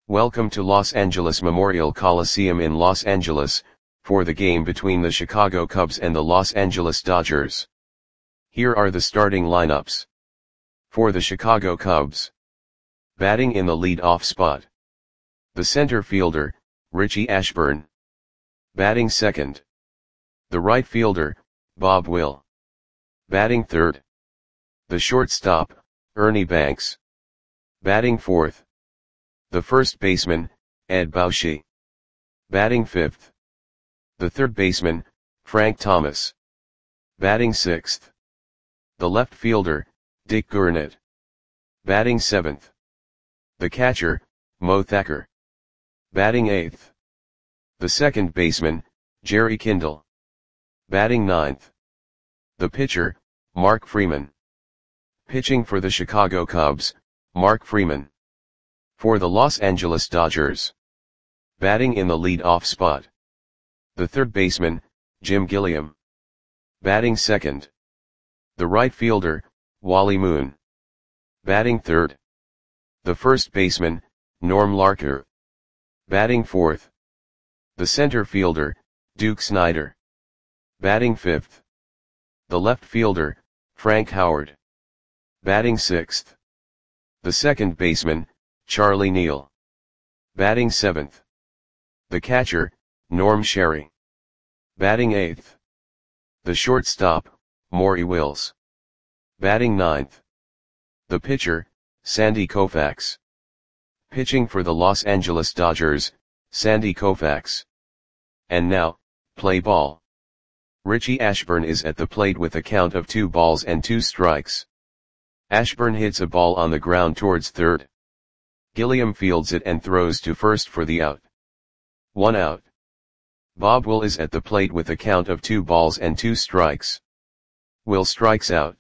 Welcome to Los Angeles Memorial Coliseum in Los Angeles, for the game between the Chicago Cubs and the Los Angeles Dodgers. Here are the starting lineups. For the Chicago Cubs. Batting in the lead-off spot. The center fielder, Richie Ashburn. Batting second. The right fielder, Bob Will. Batting third. The shortstop, Ernie Banks. Batting fourth. The first baseman, Ed Bauschy. Batting fifth. The third baseman, Frank Thomas. Batting sixth. The left fielder, Dick Gurnett. Batting seventh. The catcher, Mo Thacker. Batting eighth. The second baseman, Jerry Kindle. Batting ninth. The pitcher, Mark Freeman. Pitching for the Chicago Cubs, Mark Freeman. For the Los Angeles Dodgers. Batting in the lead-off spot. The third baseman, Jim Gilliam. Batting second. The right fielder, Wally Moon. Batting third. The first baseman, Norm Larker. Batting fourth. The center fielder, Duke Snider. Batting fifth. The left fielder, Frank Howard. Batting sixth. The second baseman, Charlie Neal. Batting seventh. The catcher, Norm Sherry. Batting eighth. The shortstop, Maury Wills. Batting ninth. The pitcher, Sandy Koufax. Pitching for the Los Angeles Dodgers, Sandy Koufax. And now, play ball. Richie Ashburn is at the plate with a count of 2 balls and 2 strikes. Ashburn hits a ball on the ground towards third. Gilliam fields it and throws to first for the out. 1 out. Bob Will is at the plate with a count of 2 balls and 2 strikes. Will strikes out.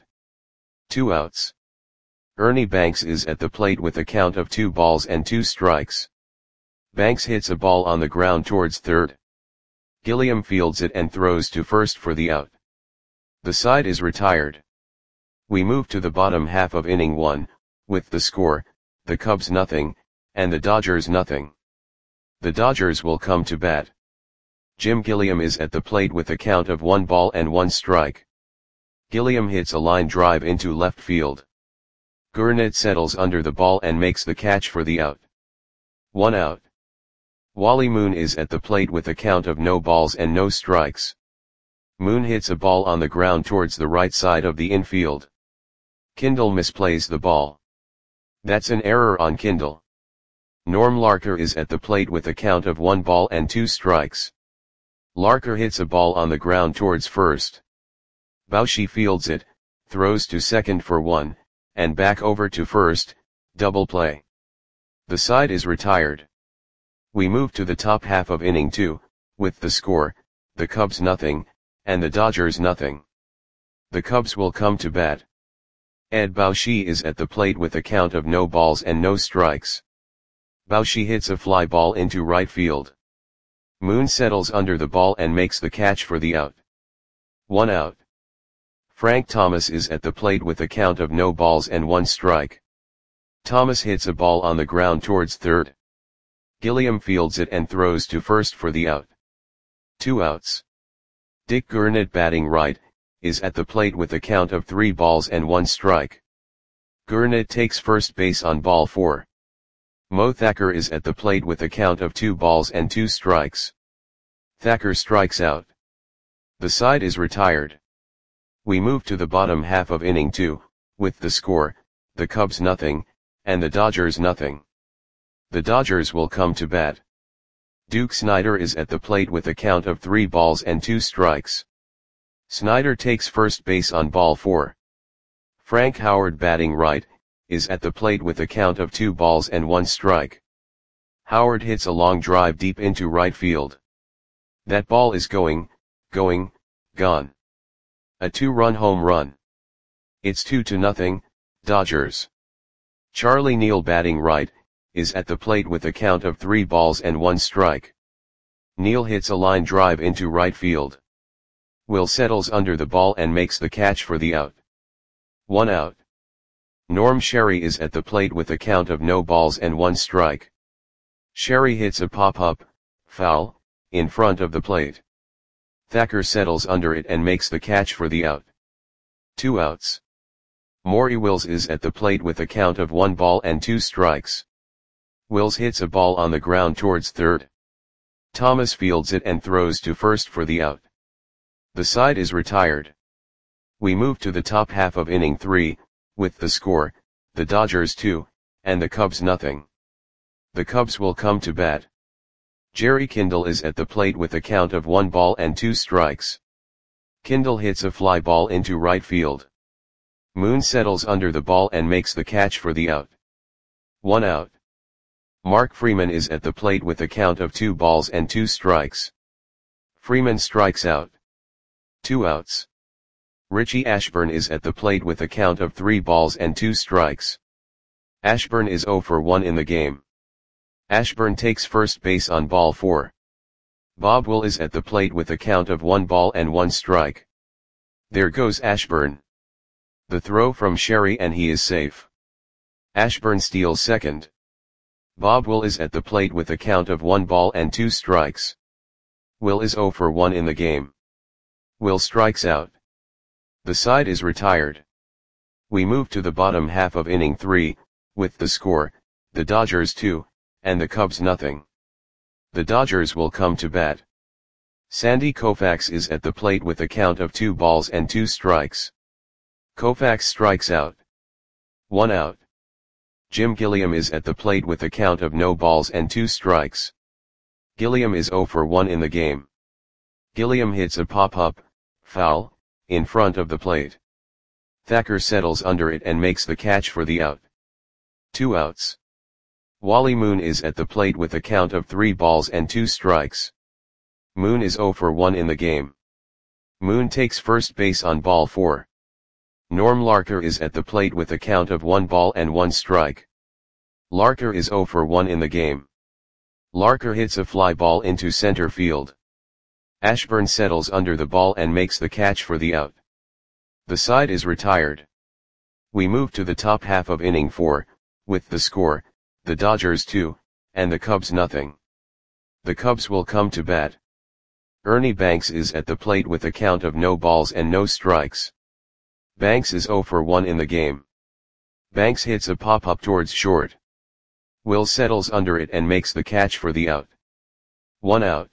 2 outs. Ernie Banks is at the plate with a count of 2 balls and 2 strikes. Banks hits a ball on the ground towards third. Gilliam fields it and throws to first for the out. The side is retired. We move to the bottom half of inning 1, with the score, the Cubs nothing, and the Dodgers nothing. The Dodgers will come to bat. Jim Gilliam is at the plate with a count of 1 ball and 1 strike. Gilliam hits a line drive into left field. Gurnett settles under the ball and makes the catch for the out. 1 out. Wally Moon is at the plate with a count of no balls and no strikes. Moon hits a ball on the ground towards the right side of the infield. Kindle misplays the ball. That's an error on Kindle. Norm Larker is at the plate with a count of 1 ball and 2 strikes. Larker hits a ball on the ground towards first. Bauschy fields it, throws to second for 1, and back over to first, double play. The side is retired. We move to the top half of inning 2, with the score, the Cubs nothing, and the Dodgers nothing. The Cubs will come to bat. Ed Bauschy is at the plate with a count of no balls and no strikes. Bauschy hits a fly ball into right field. Moon settles under the ball and makes the catch for the out. 1 out. Frank Thomas is at the plate with a count of no balls and 1 strike. Thomas hits a ball on the ground towards third. Gilliam fields it and throws to first for the out. 2 outs. Dick Gurnett batting right, is at the plate with a count of 3 balls and 1 strike. Gurnett takes first base on ball 4. Mo Thacker is at the plate with a count of 2 balls and 2 strikes. Thacker strikes out. The side is retired. We move to the bottom half of inning 2, with the score, the Cubs nothing, and the Dodgers nothing. The Dodgers will come to bat. Duke Snider is at the plate with a count of 3 balls and 2 strikes. Snider takes first base on ball 4. Frank Howard batting right, is at the plate with a count of 2 balls and 1 strike. Howard hits a long drive deep into right field. That ball is going, gone. A 2-run home run. It's 2-0, Dodgers. Charlie Neal batting right, is at the plate with a count of 3 balls and 1 strike. Neal hits a line drive into right field. Will settles under the ball and makes the catch for the out. 1 out. Norm Sherry is at the plate with a count of no balls and 1 strike. Sherry hits a pop-up, foul, in front of the plate. Thacker settles under it and makes the catch for the out. 2 outs. Maury Wills is at the plate with a count of 1 ball and 2 strikes. Wills hits a ball on the ground towards third. Thomas fields it and throws to first for the out. The side is retired. We move to the top half of inning 3, with the score, the Dodgers 2, and the Cubs nothing. The Cubs will come to bat. Jerry Kindle is at the plate with a count of 1 ball and 2 strikes. Kindle hits a fly ball into right field. Moon settles under the ball and makes the catch for the out. 1 out. Mark Freeman is at the plate with a count of 2 balls and 2 strikes. Freeman strikes out. 2 outs. Richie Ashburn is at the plate with a count of 3 balls and 2 strikes. Ashburn is 0 for 1 in the game. Ashburn takes first base on ball 4. Bob Will is at the plate with a count of 1 ball and 1 strike. There goes Ashburn. The throw from Sherry and he is safe. Ashburn steals second. Bob Will is at the plate with a count of 1 ball and 2 strikes. Will is 0 for 1 in the game. Will strikes out. The side is retired. We move to the bottom half of inning 3, with the score, the Dodgers 2, and the Cubs nothing. The Dodgers will come to bat. Sandy Koufax is at the plate with a count of 2 balls and 2 strikes. Koufax strikes out. 1 out. Jim Gilliam is at the plate with a count of no balls and 2 strikes. Gilliam is 0 for 1 in the game. Gilliam hits a pop-up, foul, in front of the plate. Thacker settles under it and makes the catch for the out. 2 outs. Wally Moon is at the plate with a count of 3 balls and 2 strikes. Moon is 0 for 1 in the game. Moon takes first base on ball 4. Norm Larker is at the plate with a count of 1 ball and 1 strike. Larker is 0 for 1 in the game. Larker hits a fly ball into center field. Ashburn settles under the ball and makes the catch for the out. The side is retired. We move to the top half of inning 4, with the score, the Dodgers 2, and the Cubs nothing. The Cubs will come to bat. Ernie Banks is at the plate with a count of no balls and no strikes. Banks is 0 for 1 in the game. Banks hits a pop-up towards short. Will settles under it and makes the catch for the out. 1 out.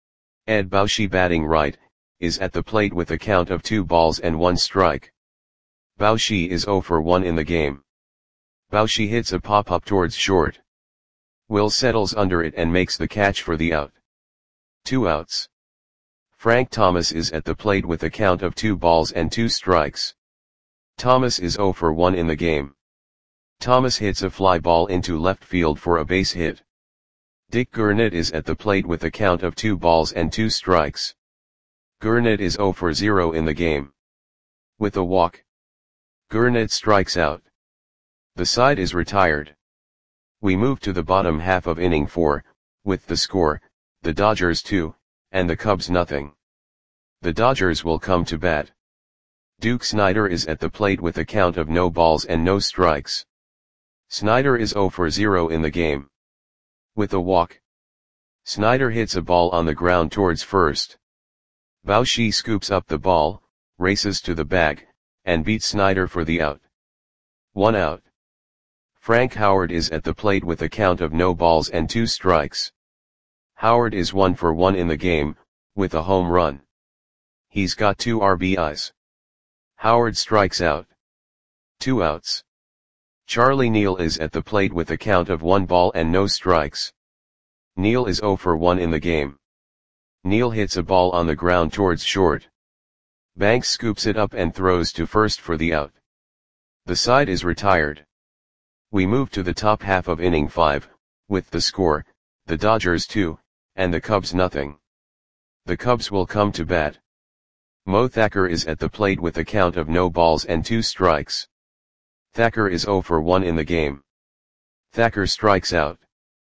Ed Bauschy, batting right, is at the plate with a count of 2 balls and 1 strike. Bauschy is 0 for 1 in the game. Bauschy hits a pop-up towards short. Will settles under it and makes the catch for the out. 2 outs. Frank Thomas is at the plate with a count of 2 balls and 2 strikes. Thomas is 0 for 1 in the game. Thomas hits a fly ball into left field for a base hit. Dick Gurnett is at the plate with a count of 2 balls and 2 strikes. Gurnett is 0 for 0 in the game. With a walk, Gurnett strikes out. The side is retired. We move to the bottom half of inning 4, with the score, the Dodgers 2, and the Cubs nothing. The Dodgers will come to bat. Duke Snider is at the plate with a count of no balls and no strikes. Snider is 0 for 0 in the game. With a walk, Snider hits a ball on the ground towards first. Bauschy scoops up the ball, races to the bag, and beats Snider for the out. 1 out. Frank Howard is at the plate with a count of no balls and 2 strikes. Howard is 1 for 1 in the game, with a home run. He's got 2 RBIs. Howard strikes out. 2 outs. Charlie Neal is at the plate with a count of 1 ball and no strikes. Neal is 0 for 1 in the game. Neal hits a ball on the ground towards short. Banks scoops it up and throws to first for the out. The side is retired. We move to the top half of inning 5, with the score, the Dodgers 2, and the Cubs nothing. The Cubs will come to bat. Mo Thacker is at the plate with a count of no balls and 2 strikes. Thacker is 0 for 1 in the game. Thacker strikes out.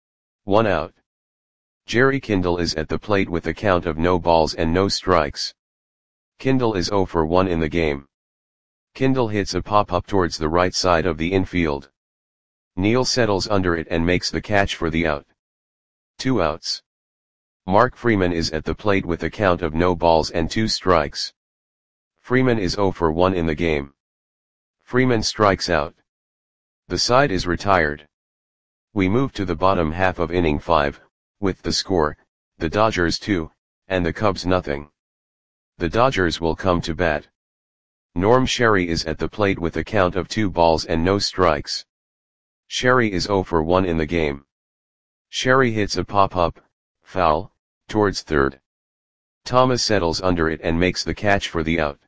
1 out. Jerry Kindle is at the plate with a count of no balls and no strikes. Kindle is 0 for 1 in the game. Kindle hits a pop-up towards the right side of the infield. Neal settles under it and makes the catch for the out. 2 outs. Mark Freeman is at the plate with a count of no balls and 2 strikes. Freeman is 0 for 1 in the game. Freeman strikes out. The side is retired. We move to the bottom half of inning 5, with the score, the Dodgers 2, and the Cubs nothing. The Dodgers will come to bat. Norm Sherry is at the plate with a count of 2 balls and no strikes. Sherry is 0 for 1 in the game. Sherry hits a pop-up, foul, towards third. Thomas settles under it and makes the catch for the out.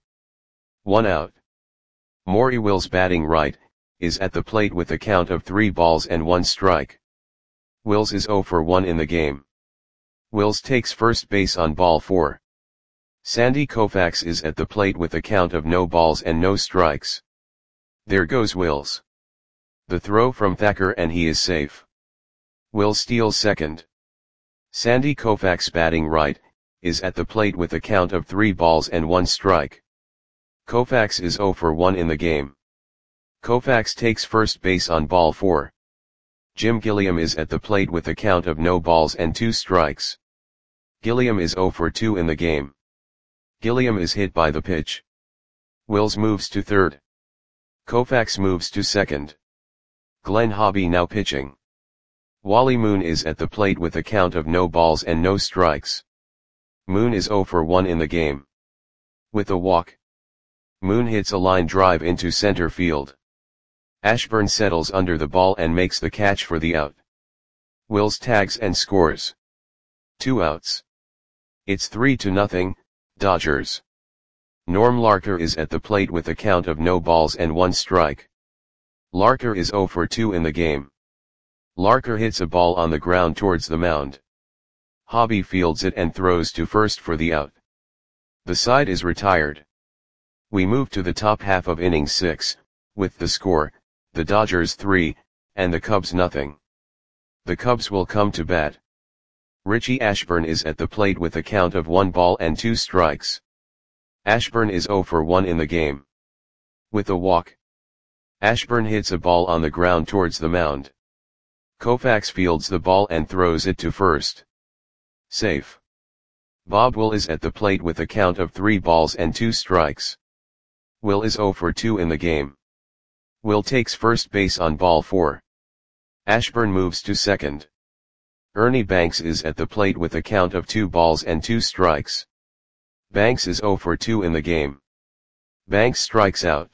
1 out. Maury Wills, batting right, is at the plate with a count of 3 balls and 1 strike. Wills is 0 for 1 in the game. Wills takes first base on ball 4. Sandy Koufax is at the plate with a count of no balls and no strikes. There goes Wills. The throw from Thacker and he is safe. Wills steals second. Sandy Koufax, batting right, is at the plate with a count of 3 balls and 1 strike. Koufax is 0 for 1 in the game. Koufax takes first base on ball 4. Jim Gilliam is at the plate with a count of no balls and 2 strikes. Gilliam is 0 for 2 in the game. Gilliam is hit by the pitch. Wills moves to third. Koufax moves to second. Glenn Hobby now pitching. Wally Moon is at the plate with a count of no balls and no strikes. Moon is 0 for 1 in the game. With a walk, Moon hits a line drive into center field. Ashburn settles under the ball and makes the catch for the out. Wills tags and scores. 2 outs. It's 3-0, Dodgers. Norm Larker is at the plate with a count of no balls and 1 strike. Larker is 0 for 2 in the game. Larker hits a ball on the ground towards the mound. Hobby fields it and throws to first for the out. The side is retired. We move to the top half of inning 6, with the score, the Dodgers 3, and the Cubs nothing. The Cubs will come to bat. Richie Ashburn is at the plate with a count of 1 ball and 2 strikes. Ashburn is 0 for 1 in the game. With a walk, Ashburn hits a ball on the ground towards the mound. Koufax fields the ball and throws it to first. Safe. Bob Will is at the plate with a count of 3 balls and 2 strikes. Will is 0 for 2 in the game. Will takes first base on ball 4. Ashburn moves to second. Ernie Banks is at the plate with a count of 2 balls and 2 strikes. Banks is 0 for 2 in the game. Banks strikes out.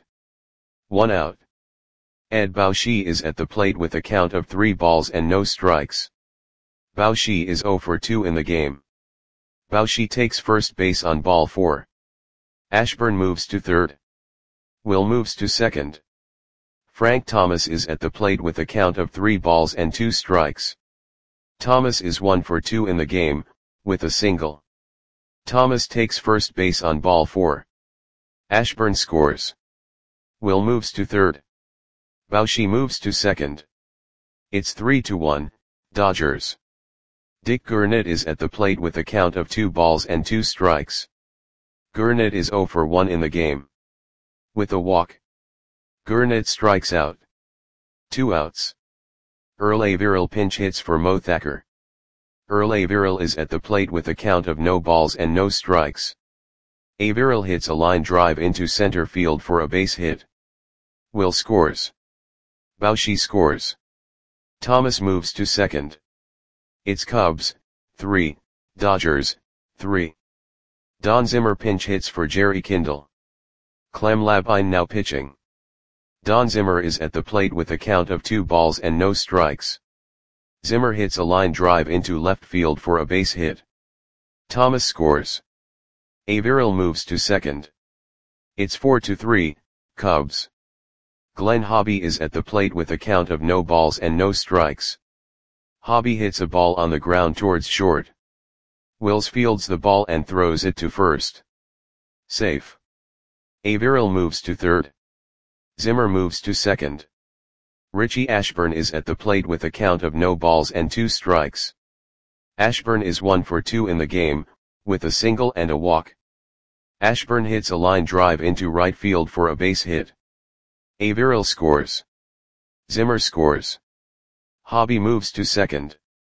1 out. Ed Bauschy is at the plate with a count of 3 balls and no strikes. Bauschy is 0 for 2 in the game. Bauschy takes first base on ball 4. Ashburn moves to third. Will moves to second. Frank Thomas is at the plate with a count of 3 balls and 2 strikes. Thomas is 1 for 2 in the game, with a single. Thomas takes first base on ball 4. Ashburn scores. Will moves to third. Bauschy moves to second. It's 3-1, Dodgers. Dick Gurnett is at the plate with a count of 2 balls and 2 strikes. Gurnett is 0 for 1 in the game. With a walk, Gurnett strikes out. 2 outs. Earl Averill pinch hits for Mo Thacker. Earl Averill is at the plate with a count of no balls and no strikes. Averill hits a line drive into center field for a base hit. Will scores. Bauschy scores. Thomas moves to second. It's Cubs, 3, Dodgers, 3. Don Zimmer pinch hits for Jerry Kindle. Clem Labine now pitching. Don Zimmer is at the plate with a count of 2 balls and no strikes. Zimmer hits a line drive into left field for a base hit. Thomas scores. Averill moves to second. It's 4-3, Cubs. Glenn Hobby is at the plate with a count of no balls and no strikes. Hobby hits a ball on the ground towards short. Wills fields the ball and throws it to first. Safe. Averill moves to third. Zimmer moves to second. Richie Ashburn is at the plate with a count of no balls and 2 strikes. Ashburn is 1 for 2 in the game, with a single and a walk. Ashburn hits a line drive into right field for a base hit. Averill scores. Zimmer scores. Hobby moves to second.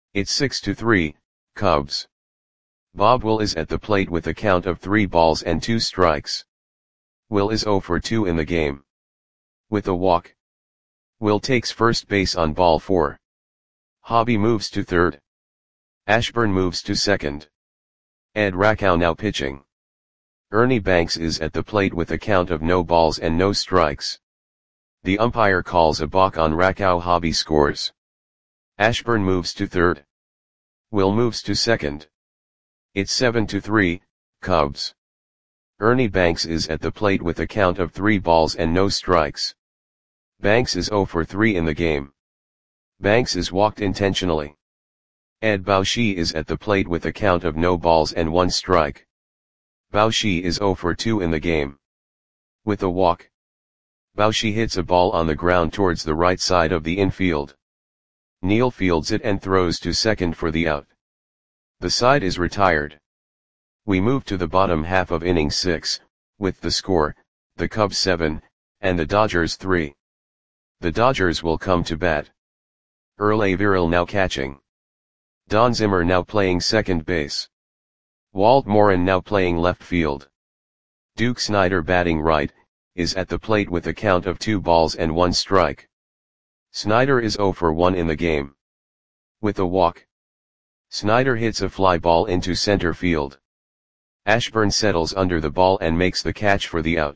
It's 6-3, Cubs. Bob Will is at the plate with a count of 3 balls and 2 strikes. Will is 0 for 2 in the game. With a walk. Will takes first base on ball 4. Hobby moves to third. Ashburn moves to second. Ed Rakow now pitching. Ernie Banks is at the plate with a count of no balls and no strikes. The umpire calls a balk on Rakow. Hobby scores. Ashburn moves to third. Will moves to second. It's 7-3, Cubs. Ernie Banks is at the plate with a count of 3 balls and no strikes. Banks is 0 for 3 in the game. Banks is walked intentionally. Ed Bauschy is at the plate with a count of no balls and 1 strike. Bauschy is 0 for 2 in the game. With a walk. Bauschy hits a ball on the ground towards the right side of the infield. Neal fields it and throws to second for the out. The side is retired. We move to the bottom half of inning 6, with the score, the Cubs 7, and the Dodgers 3. The Dodgers will come to bat. Earl Averill now catching. Don Zimmer now playing second base. Walt Morin now playing left field. Duke Snider batting right, is at the plate with a count of 2 balls and 1 strike. Snider is 0 for 1 in the game. With a walk. Snider hits a fly ball into center field. Ashburn settles under the ball and makes the catch for the out.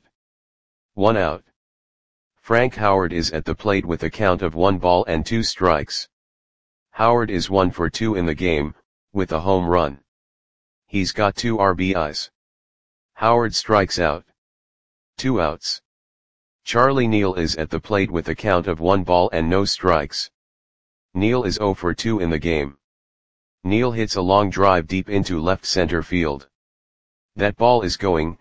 1 out. Frank Howard is at the plate with a count of 1 ball and 2 strikes. Howard is 1 for 2 in the game, with a home run. He's got 2 RBIs. Howard strikes out. 2 outs. Charlie Neal is at the plate with a count of 1 ball and no strikes. Neal is 0 for 2 in the game. Neal hits a long drive deep into left center field. That ball is gone.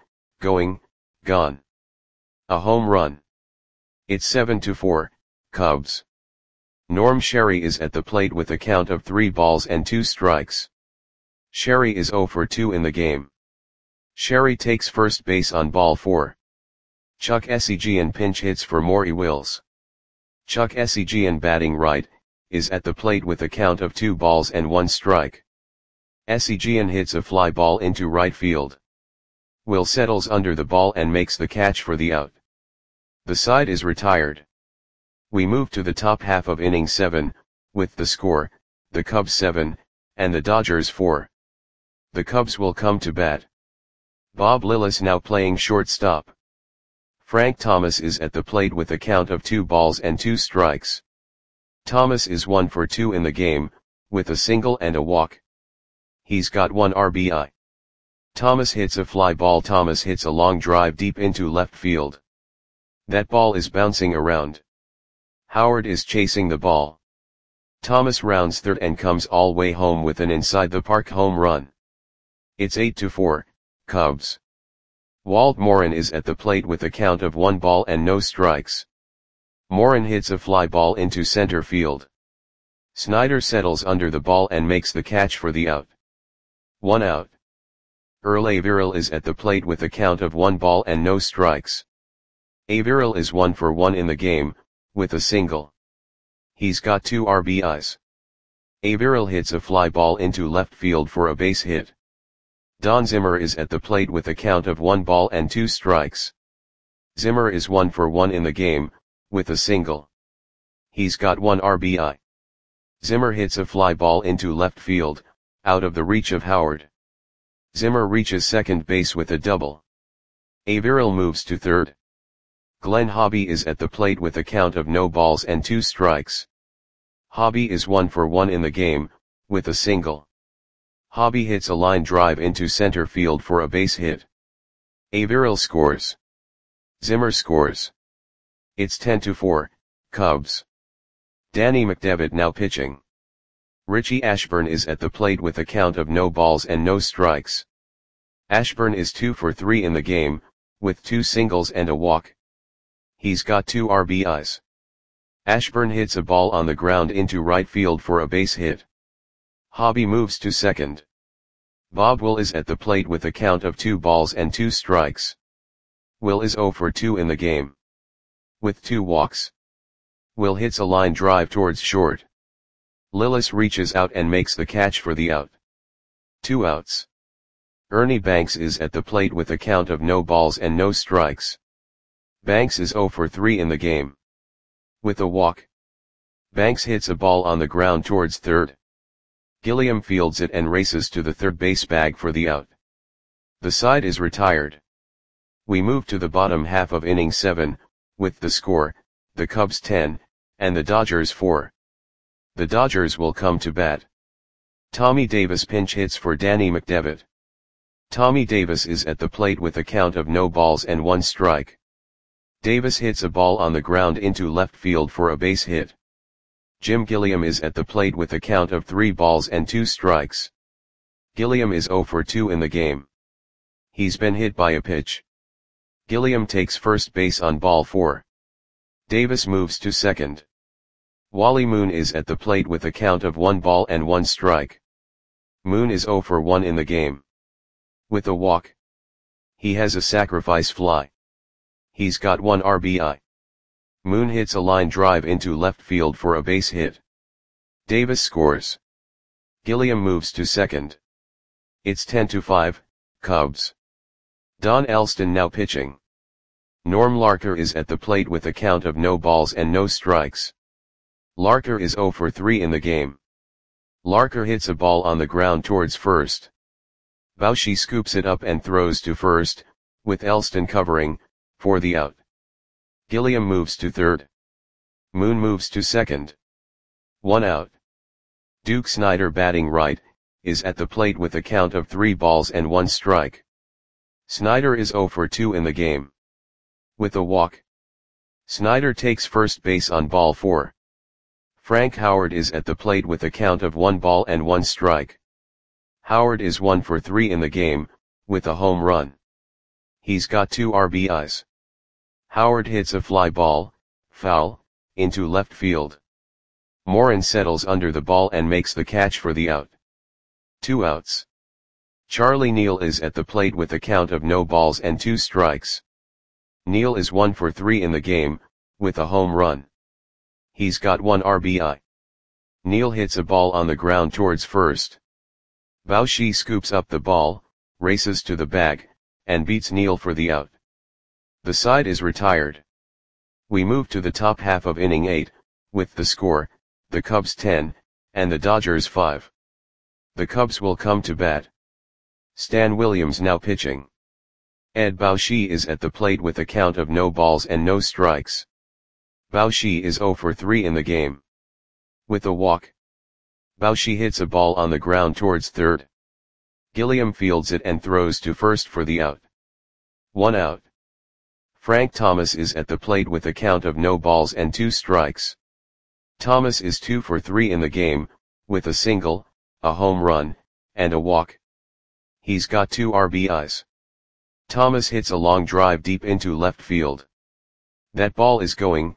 A home run. It's 7-4, Cubs. Norm Sherry is at the plate with a count of 3 balls and 2 strikes. Sherry is 0 for 2 in the game. Sherry takes first base on ball 4. Chuck Essegian pinch hits for Maury Wills. Chuck Essegian batting right, is at the plate with a count of 2 balls and 1 strike. Essegian hits a fly ball into right field. Will settles under the ball and makes the catch for the out. The side is retired. We move to the top half of inning 7, with the score, the Cubs 7, and the Dodgers 4. The Cubs will come to bat. Bob Lillis now playing shortstop. Frank Thomas is at the plate with a count of 2 balls and 2 strikes. Thomas is 1 for 2 in the game, with a single and a walk. He's got 1 RBI. Thomas hits a fly ball. Thomas hits a long drive deep into left field. That ball is bouncing around. Howard is chasing the ball. Thomas rounds third and comes all way home with an inside the park home run. It's 8-4, Cubs. Walt Morin is at the plate with a count of 1 ball and no strikes. Morin hits a fly ball into center field. Snider settles under the ball and makes the catch for the out. 1 out. Earl Averill is at the plate with a count of 1 ball and no strikes. Averill is 1 for 1 in the game, with a single. He's got 2 RBIs. Averill hits a fly ball into left field for a base hit. Don Zimmer is at the plate with a count of 1 ball and 2 strikes. Zimmer is 1 for 1 in the game, with a single. He's got 1 RBI. Zimmer hits a fly ball into left field, out of the reach of Howard. Zimmer reaches second base with a double. Averill moves to third. Glenn Hobby is at the plate with a count of no balls and 2 strikes. Hobby is 1 for 1 in the game, with a single. Hobby hits a line drive into center field for a base hit. Averill scores. Zimmer scores. It's 10-4, Cubs. Danny McDevitt now pitching. Richie Ashburn is at the plate with a count of no balls and no strikes. Ashburn is 2 for 3 in the game, with 2 singles and a walk. He's got 2 RBIs. Ashburn hits a ball on the ground into right field for a base hit. Hobby moves to second. Bob Will is at the plate with a count of 2 balls and 2 strikes. Will is 0 for 2 in the game. With 2 walks. Will hits a line drive towards short. Lillis reaches out and makes the catch for the out. 2 outs. Ernie Banks is at the plate with a count of no balls and no strikes. Banks is 0 for 3 in the game. With a walk, Banks hits a ball on the ground towards third. Gilliam fields it and races to the third base bag for the out. The side is retired. We move to the bottom half of inning 7, with the score, the Cubs 10, and the Dodgers 4. The Dodgers will come to bat. Tommy Davis pinch hits for Danny McDevitt. Tommy Davis is at the plate with a count of no balls and 1 strike. Davis hits a ball on the ground into left field for a base hit. Jim Gilliam is at the plate with a count of 3 balls and 2 strikes. Gilliam is 0 for 2 in the game. He's been hit by a pitch. Gilliam takes first base on ball 4. Davis moves to second. Wally Moon is at the plate with a count of 1 ball and 1 strike. Moon is 0 for 1 in the game. With a walk, he has a sacrifice fly. He's got 1 RBI. Moon hits a line drive into left field for a base hit. Davis scores. Gilliam moves to second. It's 10-5, Cubs. Don Elston now pitching. Norm Larker is at the plate with a count of no balls and no strikes. Larker is 0 for 3 in the game. Larker hits a ball on the ground towards first. Bauchi scoops it up and throws to first, with Elston covering, for the out. Gilliam moves to third. Moon moves to second. 1 out. Duke Snider batting right, is at the plate with a count of 3 balls and 1 strike. Snider is 0 for 2 in the game. With a walk, Snider takes first base on ball 4. Frank Howard is at the plate with a count of 1 ball and 1 strike. Howard is 1 for 3 in the game, with a home run. He's got 2 RBIs. Howard hits a fly ball, foul, into left field. Morin settles under the ball and makes the catch for the out. 2 outs. Charlie Neal is at the plate with a count of no balls and 2 strikes. Neal is 1 for 3 in the game, with a home run. He's got 1 RBI. Neal hits a ball on the ground towards first. Bauchi scoops up the ball, races to the bag, and beats Neal for the out. The side is retired. We move to the top half of inning 8, with the score, the Cubs 10, and the Dodgers 5. The Cubs will come to bat. Stan Williams now pitching. Ed Bauchi is at the plate with a count of no balls and no strikes. Bauchi is 0 for 3 in the game. With a walk, Bauchi hits a ball on the ground towards third. Gilliam fields it and throws to first for the out. 1 out. Frank Thomas is at the plate with a count of no balls and 2 strikes. Thomas is 2 for 3 in the game, with a single, a home run, and a walk. He's got 2 RBIs. Thomas hits a long drive deep into left field. That ball is gone.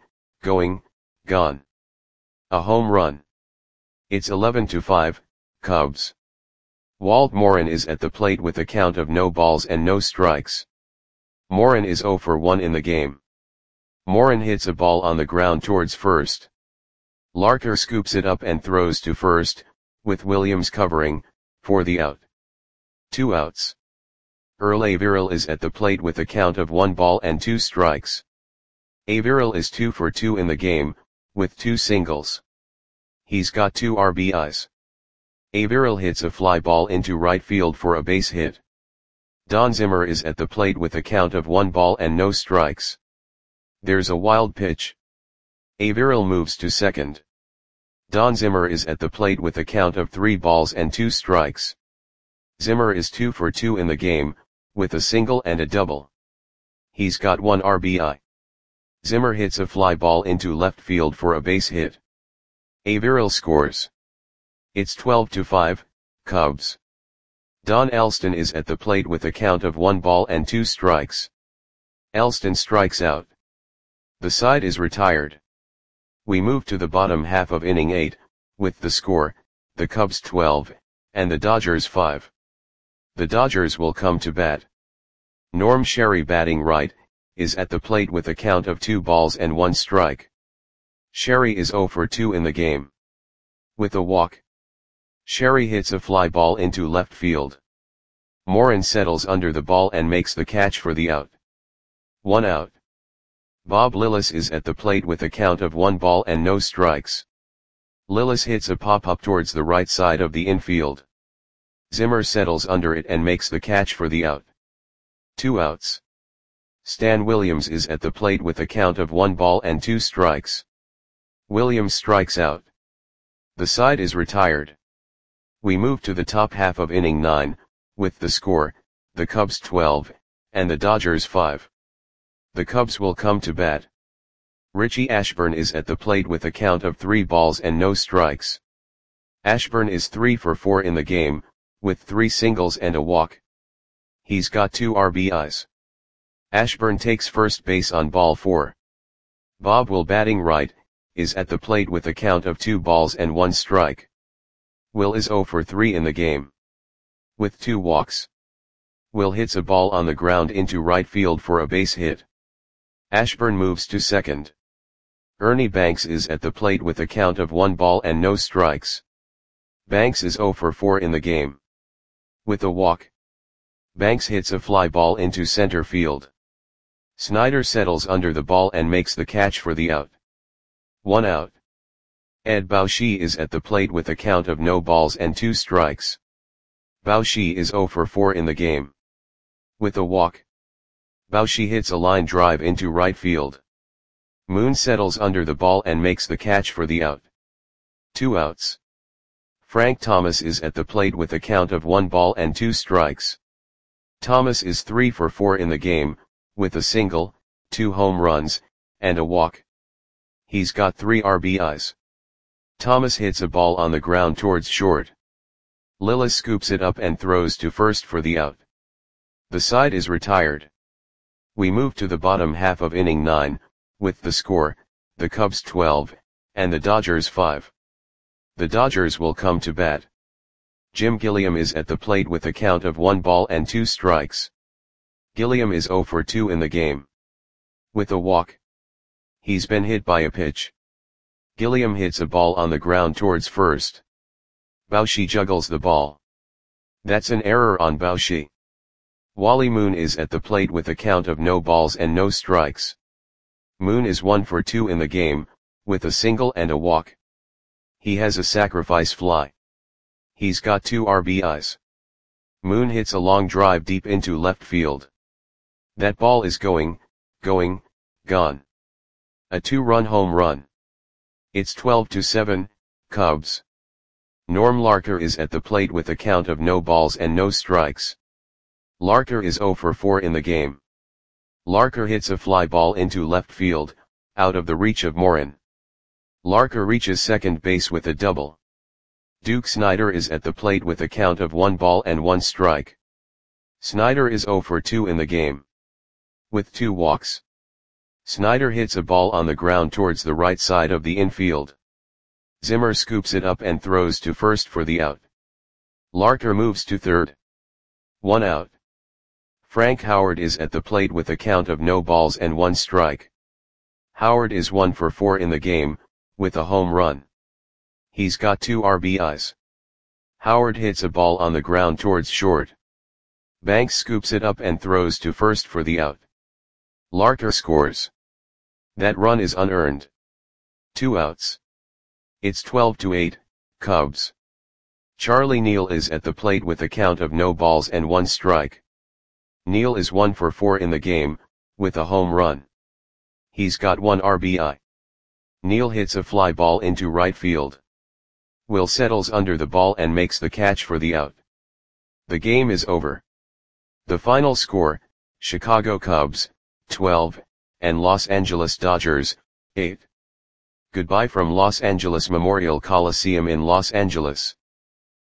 A home run. It's 11-5, Cubs. Walt Morin is at the plate with a count of no balls and no strikes. Morin is 0 for 1 in the game. Morin hits a ball on the ground towards first. Larker scoops it up and throws to first, with Williams covering, for the out. 2 outs. Earl Averill is at the plate with a count of 1 ball and 2 strikes. Averill is 2 for 2 in the game, with 2 singles. He's got 2 RBIs. Averill hits a fly ball into right field for a base hit. Don Zimmer is at the plate with a count of 1 ball and no strikes. There's a wild pitch. Averill moves to second. Don Zimmer is at the plate with a count of 3 balls and 2 strikes. Zimmer is 2 for 2 in the game, with a single and a double. He's got 1 RBI. Zimmer hits a fly ball into left field for a base hit. Averill scores. It's 12-5, Cubs. Don Elston is at the plate with a count of 1 ball and 2 strikes. Elston strikes out. The side is retired. We move to the bottom half of inning 8, with the score, the Cubs 12, and the Dodgers 5. The Dodgers will come to bat. Norm Sherry batting right, is at the plate with a count of 2 balls and 1 strike. Sherry is 0 for 2 in the game. With a walk, Sherry hits a fly ball into left field. Morin settles under the ball and makes the catch for the out. 1 out. Bob Lillis is at the plate with a count of 1 ball and no strikes. Lillis hits a pop-up towards the right side of the infield. Zimmer settles under it and makes the catch for the out. 2 outs. Stan Williams is at the plate with a count of 1 ball and 2 strikes. Williams strikes out. The side is retired. We move to the top half of inning 9, with the score, the Cubs 12, and the Dodgers 5. The Cubs will come to bat. Richie Ashburn is at the plate with a count of 3 balls and no strikes. Ashburn is 3 for 4 in the game, with 3 singles and a walk. He's got 2 RBIs. Ashburn takes first base on ball 4. Bob Will, batting right, is at the plate with a count of 2 balls and 1 strike. Will is 0 for 3 in the game, with 2 walks. Will hits a ball on the ground into right field for a base hit. Ashburn moves to second. Ernie Banks is at the plate with a count of 1 ball and no strikes. Banks is 0 for 4 in the game, with a walk. Banks hits a fly ball into center field. Snyder settles under the ball and makes the catch for the out. 1 out. Ed Bauschy is at the plate with a count of no balls and 2 strikes. Bauschy is 0 for 4 in the game, with a walk. Bauschy hits a line drive into right field. Moon settles under the ball and makes the catch for the out. 2 outs. Frank Thomas is at the plate with a count of 1 ball and 2 strikes. Thomas is 3 for 4 in the game, with a single, 2 home runs, and a walk. He's got 3 RBIs. Thomas hits a ball on the ground towards short. Lillis scoops it up and throws to first for the out. The side is retired. We move to the bottom half of inning 9, with the score, the Cubs 12, and the Dodgers 5. The Dodgers will come to bat. Jim Gilliam is at the plate with a count of 1 ball and 2 strikes. Gilliam is 0 for 2 in the game, with a walk. He's been hit by a pitch. Gilliam hits a ball on the ground towards first. Bauschy juggles the ball. That's an error on Bauschy. Wally Moon is at the plate with a count of no balls and no strikes. Moon is 1 for 2 in the game, with a single and a walk. He has a sacrifice fly. He's got 2 RBIs. Moon hits a long drive deep into left field. That ball is gone. A 2-run home run. It's 12-7, Cubs. Norm Larker is at the plate with a count of no balls and no strikes. Larker is 0 for 4 in the game. Larker hits a fly ball into left field, out of the reach of Morin. Larker reaches second base with a double. Duke Snyder is at the plate with a count of 1 ball and 1 strike. Snyder is 0 for 2 in the game, with 2 walks. Snyder hits a ball on the ground towards the right side of the infield. Zimmer scoops it up and throws to first for the out. Larker moves to third. 1 out. Frank Howard is at the plate with a count of no balls and 1 strike. Howard is 1 for 4 in the game, with a home run. He's got 2 RBIs. Howard hits a ball on the ground towards short. Banks scoops it up and throws to first for the out. Larker scores. That run is unearned. 2 outs. It's 12-8, Cubs. Charlie Neal is at the plate with a count of no balls and 1 strike. Neal is 1 for 4 in the game, with a home run. He's got 1 RBI. Neal hits a fly ball into right field. Will settles under the ball and makes the catch for the out. The game is over. The final score, Chicago Cubs, 12, and Los Angeles Dodgers, 8. Goodbye from Los Angeles Memorial Coliseum in Los Angeles.